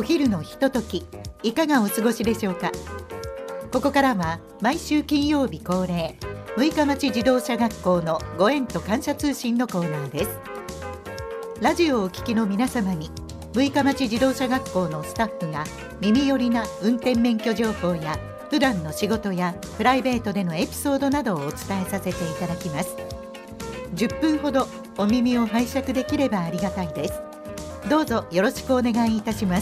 お昼のひととき、いかがお過ごしでしょうか。ここからは毎週金曜日恒例、六日町自動車学校のご縁と感謝通信のコーナーです。ラジオをお聞きの皆様に、六日町自動車学校のスタッフが耳寄りな運転免許情報や普段の仕事やプライベートでのエピソードなどをお伝えさせていただきます。10分ほどお耳を拝借できればありがたいです。どうぞよろしくお願いいたします。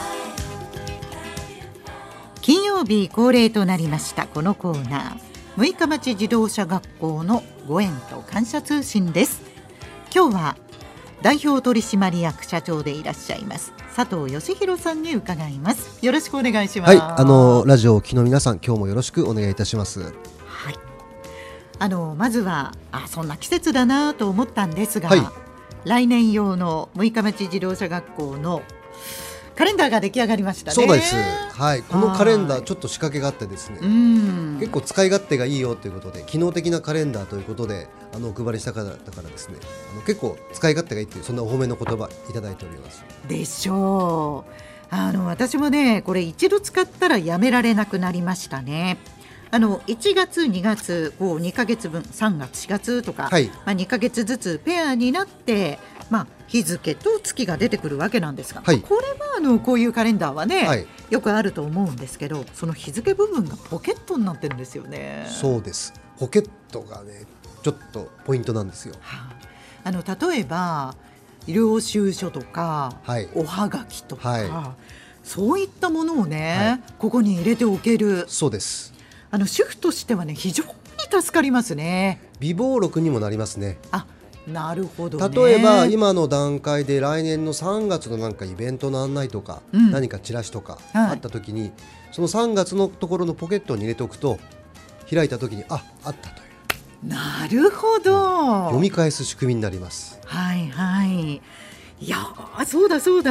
金曜日恒例となりましたこのコーナー、六日町自動車学校のご縁と感謝通信です。今日は代表取締役社長でいらっしゃいます佐藤義弘さんに伺います。よろしくお願いします。 はい、ラジオをお聞きの皆さん、今日もよろしくお願いいたします。 はい、まずはそんな季節だなと思ったんですが、はい、来年用の六日町自動車学校のカレンダーが出来上がりましたね。 そうです、はい、このカレンダーちょっと仕掛けがあってですね、結構使い勝手がいいよということで、機能的なカレンダーということでお配りした方だからですね、結構使い勝手がいいという、そんなお褒めの言葉いただいております。 でしょう。私もね、これ一度使ったらやめられなくなりましたね。1月2月こう2ヶ月分、3月4月とか、はい、2ヶ月ずつペアになって、日付と月が出てくるわけなんですが、はい、これはこういうカレンダーはね、はい、よくあると思うんですけど、その日付部分がポケットになってるんですよね。 そうです、ポケットがねちょっとポイントなんですよ。 例えば領収書とか、はい、おはがきとか、はい、そういったものをね、はい、ここに入れておける。 そうです、 主婦としてはね非常に助かりますね。 備忘録にもなりますね。 なるほどね。 例えば今の段階で来年の3月のなんかイベントの案内とか、何かチラシとかあった時に、その3月のところのポケットに入れておくと、開いた時にあったという。 なるほど、 読み返す仕組みになります。 はいはい、いやそうだ先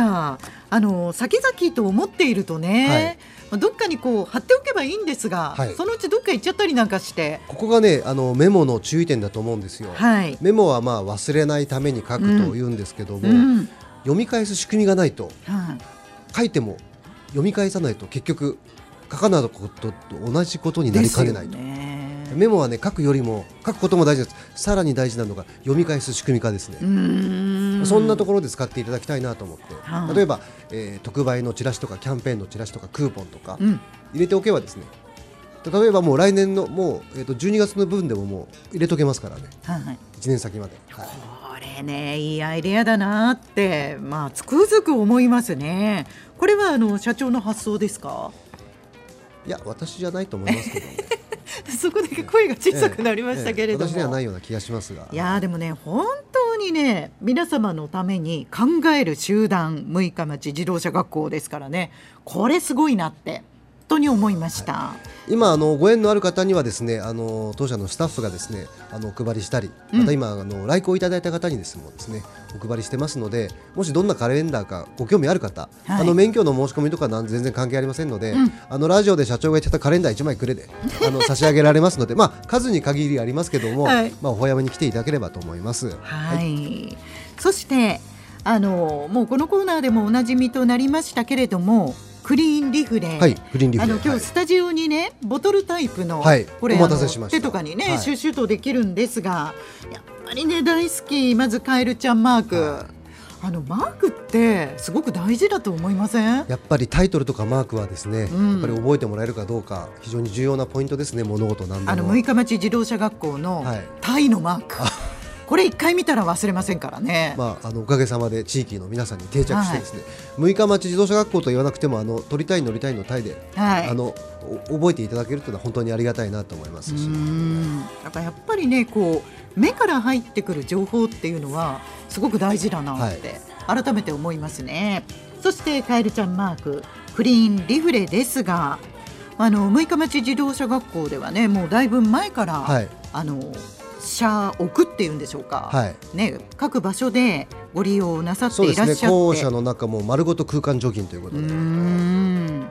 々と思っているとね、どっかにこう貼っておけばいいんですが、そのうちどっか行っちゃったりなんかして、 ここがねメモの注意点だと思うんですよ。メモは忘れないために書くというんですけども、読み返す仕組みがないと、書いても読み返さないと結局書かないことと同じことになりかねないと。メモはね、書くよりも書くことも大事です。さらに大事なのが読み返す仕組み化ですね。そんなところで使っていただきたいなと思って、例えば、特売のチラシとかキャンペーンのチラシとかクーポンとか入れておけばですね、例えばもう来年のもう、12月の分でももう入れとけますからね、1年先まで。 これね、いいアイデアだなってつくづく思いますね。これは社長の発想ですか？ いや、私じゃないと思いますけどねそこだけ声が小さくなりましたけれども、 私ではないような気がしますが、 いやでもね、本当にね、皆様のために考える集団、六日町自動車学校ですからね、これすごいなって本当に思いました。 今ご縁のある方にはですね、当社のスタッフがですねお配りしたり、また今来校いただいた方にですねお配りしてますので、もしどんなカレンダーかご興味ある方、免許の申し込みとか全然関係ありませんので、ラジオで社長が言ってたカレンダー1枚くれで差し上げられますので、数に限りありますけども、お早めに来ていただければと思います。 そしてもうこのコーナーでもおなじみとなりましたけれども、クリーンリフレ、今日スタジオにね、ボトルタイプの、これお待たせしました。 手とかにね、シュッシュとできるんですが、やっぱりね大好き。まずカエルちゃんマーク、マークってすごく大事だと思いません？ やっぱりタイトルとかマークはですね、やっぱり覚えてもらえるかどうか非常に重要なポイントですね。物事なんでも六日町自動車学校のタイのマーク、これ一回見たら忘れませんからね。 おかげさまで地域の皆さんに定着してですね、六日町自動車学校と言わなくても取りたい乗りたいのタイで、覚えていただけるというのは本当にありがたいなと思いますし、 だからやっぱりね、こう目から入ってくる情報っていうのはすごく大事だなって改めて思いますね。そしてカエルちゃんマーク、クリーンリフレですが、六日町自動車学校ではね、もうだいぶ前から、車置くっていうんでしょうか、各場所でご利用なさっていらっしゃって、 校舎の中も丸ごと空間除菌ということで、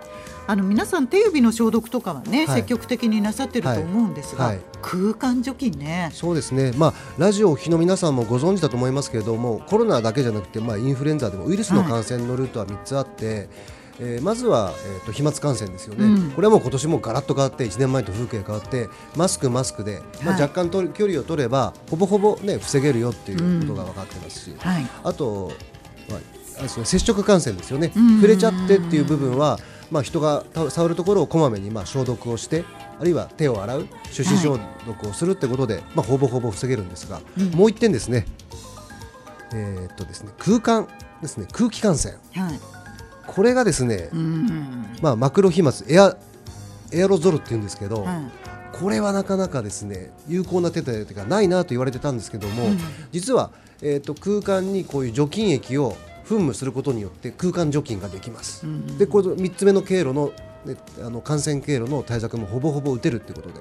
皆さん手指の消毒とかはね、積極的になさってると思うんですが、空間除菌ね。 そうですね、ラジオをお聞きの皆さんもご存知だと思いますけれども、コロナだけじゃなくて、インフルエンザでもウイルスの感染のルートは3つあって、まずは、飛沫感染ですよね、これはもう今年もガラッと変わって、1年前と風景変わって、マスクで、若干距離を取ればほぼほぼ、防げるよっていうことが分かってますし、あと、接触感染ですよね、触れちゃってっていう部分は、人が触るところをこまめに消毒をして、あるいは手を洗う、手指消毒をするってことで、ほぼほぼ防げるんですが、もう一点ですね、空間ですね、空気感染、これがですね、マクロ飛沫エアロゾルっていうんですけど、これはなかなかですね有効な手立てがないなと言われてたんですけども、実は、空間にこういう除菌液を噴霧することによって空間除菌ができます。でこれ3つ目の経路の、感染経路の対策もほぼほぼ打てるってことで、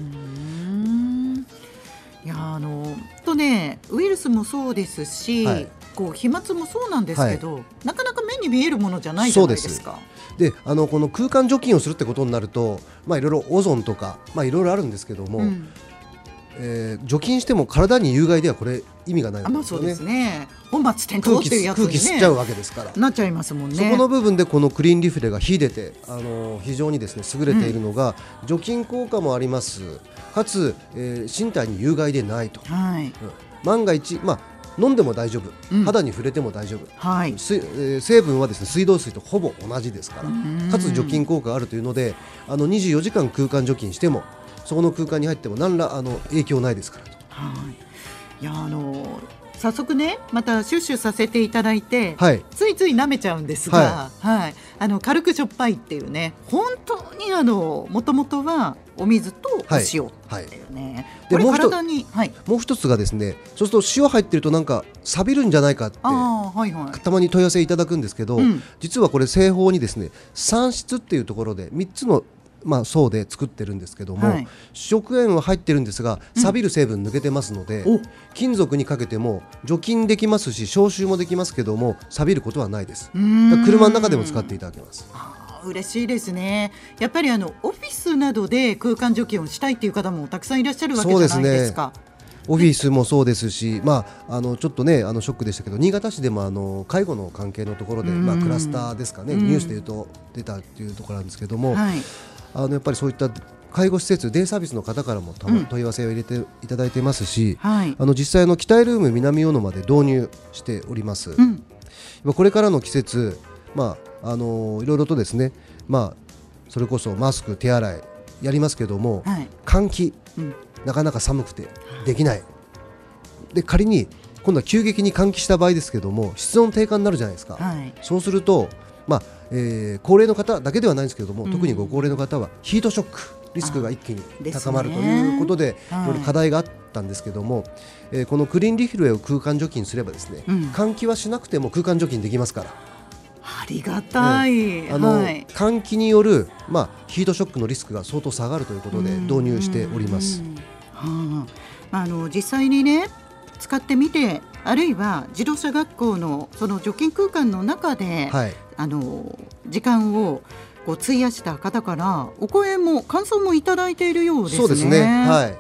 いやウイルスもそうですし、飛沫もそうなんですけど、なかなか目に見えるものじゃないじゃないですか。 でこの空間除菌をするってことになると、いろいろオゾンとか、いろいろあるんですけども、除菌しても体に有害ではこれ意味がないわけですよね。 そうですね、本末転倒っていうやつに、 空気吸っちゃうわけですからなっちゃいますもんね。 そこの部分でこのクリーンリフレが秀でて、非常にですね優れているのが、除菌効果もあります、かつ、身体に有害でないと、万が一、飲んでも大丈夫、肌に触れても大丈夫、成分はですね水道水とほぼ同じですから、かつ除菌効果があるというので、24時間空間除菌しても、そこの空間に入っても何ら影響ないですからと。 いや早速ね、またシュッシュさせていただいて、ついつい舐めちゃうんですが、軽くしょっぱいっていうね、本当にもともとはお水とお塩っていうね、これ体に、 もう一つがですね、そうすると塩入ってるとなんか錆びるんじゃないかって、たまに問い合わせいただくんですけど、実はこれ製法にですね酸質っていうところで3つの層で作ってるんですけども、食塩は入ってるんですが、錆びる成分抜けてますので、金属にかけても除菌できますし消臭もできますけども、錆びることはないです。車の中でも使っていただけます。 嬉しいですね。やっぱりオフィスなどで空間除菌をしたいっていう方もたくさんいらっしゃるわけじゃないですか。 オフィスもそうですし、ちょっとねショックでしたけど、新潟市でも介護の関係のところで、クラスターですかね、ニュースでいうと出たっていうところなんですけども、やっぱりそういった介護施設、デイサービスの方からも問い合わせを入れていただいていますし、実際期待ルーム南大野まで導入しております。これからの季節、いろいろとですね、それこそマスク、手洗いやりますけども、換気、なかなか寒くてできない。で仮に今度は急激に換気した場合ですけども、室温低下になるじゃないですか。そうすると高齢の方だけではないんですけれども、特にご高齢の方はヒートショックリスクが一気に高まるということで、いろいろ課題があったんですけども、このクリーンリフレを空間除菌すればですね、換気はしなくても空間除菌できますから、 ありがたい。 換気による、ヒートショックのリスクが相当下がるということで導入しております。 実際にね使ってみて、あるいは自動車学校のその除菌空間の中で、時間を費やした方からお声も感想もいただいているようですね。 そうですね。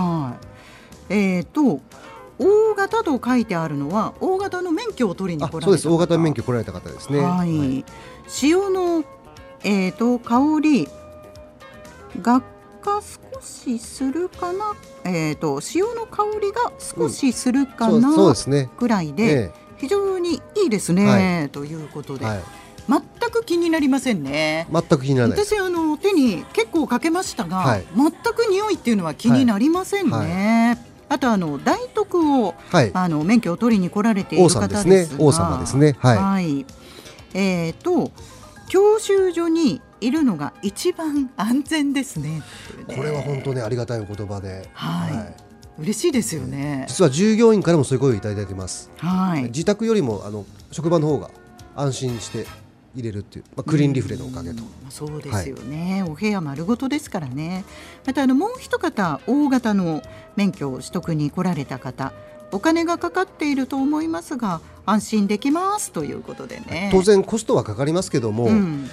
大型と書いてあるのは大型の免許を取りに来られた方。 そうです、大型免許来られた方ですね。 塩の、香りが少しするかな、塩の香りが少しするかな、ぐらいで、非常にいいですね、ということで、全く気になりませんね。 全く気にならない。 私手に結構かけましたが、全く匂いっていうのは気になりませんね。あと大徳を、免許を取りに来られている方ですが、 王様ですね。 教習所にいるのが一番安全ですね。 これは本当にありがたいお言葉で、 嬉しいですよね。 実は従業員からもそういう声をいただいています。自宅よりも職場の方が安心して入れるっていう、クリーンリフレのおかげと。 そうですよね、お部屋丸ごとですからね。またもう一方、大型の免許を取得に来られた方、お金がかかっていると思いますが安心できますということでね。 当然コストはかかりますけども、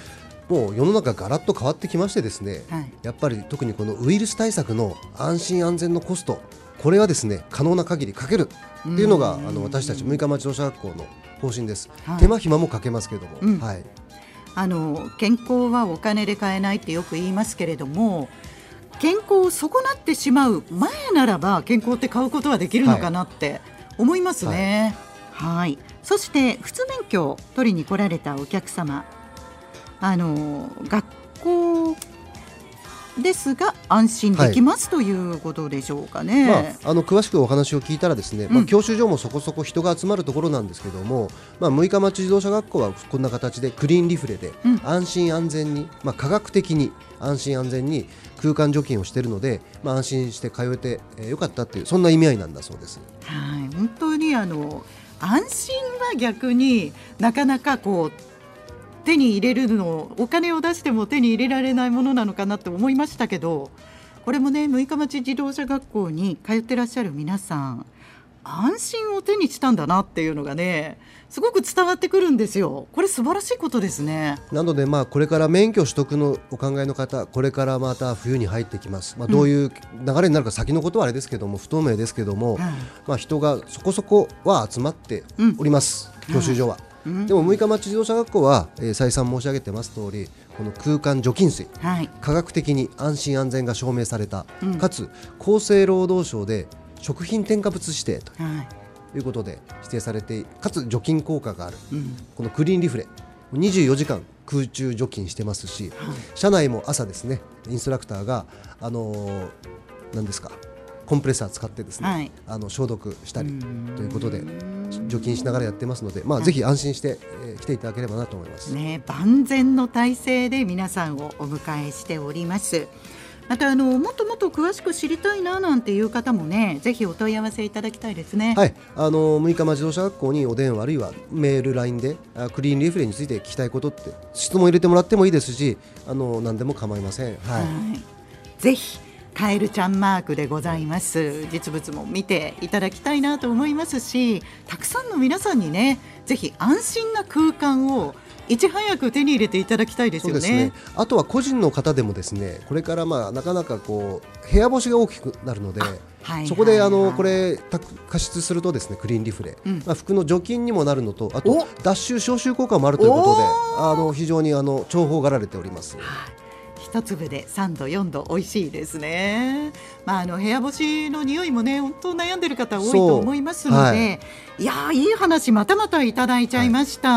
もう世の中ガラッと変わってきましてですね、やっぱり特にこのウイルス対策の安心安全のコスト、これはですね可能な限りかけるっていうのが私たち六日町自動車学校の方針です。手間暇もかけますけれども、 健康はお金で買えないってよく言いますけれども、健康を損なってしまう前ならば健康って買うことはできるのかなって思いますね。そして普通免許を取りに来られたお客様、学校ですが安心できます、ということでしょうかね。 詳しくお話を聞いたらですね、教習所もそこそこ人が集まるところなんですけども、六日町自動車学校はこんな形でクリーンリフレで安心安全に、科学的に安心安全に空間除菌をしているので、安心して通えてよかったっていう、そんな意味合いなんだそうです。 本当に安心は逆になかなか手に入れるの、お金を出しても手に入れられないものなのかなって思いましたけど、これもね、六日町自動車学校に通ってらっしゃる皆さん、安心を手にしたんだなっていうのがね、すごく伝わってくるんですよ。これ素晴らしいことですね。 なのでこれから免許取得のお考えの方、これからまた冬に入ってきます。どういう流れになるか先のことはあれですけども、不透明ですけども、人がそこそこは集まっております、教習所は。でも六日町自動車学校は、再三申し上げてます通り、この空間除菌水、科学的に安心安全が証明された、かつ厚生労働省で食品添加物指定ということで指定されて、かつ除菌効果がある、このクリーンリフレ24時間空中除菌してますし、車内も朝ですね、インストラクターが何ですか、コンプレッサー使ってですね、消毒したりということで除菌しながらやってますので、ぜひ安心して来ていただければなと思います、 万全の体制で皆さんをお迎えしております。またもっともっと詳しく知りたいななんていう方もね、ぜひお問い合わせいただきたいですね。 六日町自動車学校にお電話あるいはメール LINE でクリーンリフレについて聞きたいことって質問入れてもらってもいいですし、何でも構いません。 ぜひカエルちゃんマークでございます実物も見ていただきたいなと思いますし、たくさんの皆さんにね、ぜひ安心な空間をいち早く手に入れていただきたいですよね。 そうですね。あとは個人の方でもですね、これからなかなか部屋干しが大きくなるので、そこでこれ加湿するとですね、クリーンリフレ、服の除菌にもなるのと、あと脱臭消臭効果もあるということで、非常に重宝がられております。 一粒で3度4度美味しいですね。部屋干しの匂いもね、本当悩んでる方多いと思いますので、いい話またまたいただいちゃいました。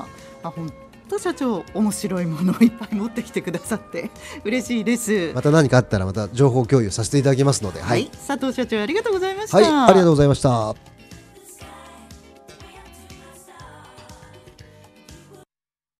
本当社長、面白いものをいっぱい持ってきてくださって嬉しいです。 また何かあったらまた情報共有させていただきますので、 佐藤社長ありがとうございました。 ありがとうございました。